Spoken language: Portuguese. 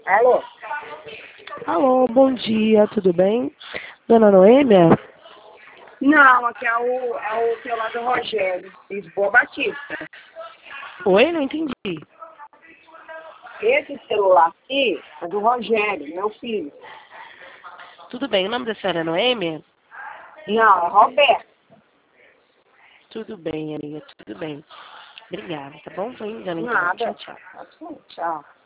Alô? Alô, bom dia, tudo bem? Dona Noêmia? Não, aqui é o celular do Rogério, Lisboa Batista. Oi, não entendi. Esse celular aqui é do Rogério, meu filho. Tudo bem, o nome da senhora é Noêmia? Não, é Roberto. Tudo bem, amiga, tudo bem. Obrigada, tá bom? Vou indo então. Nada. Tchau, tchau. Tchau.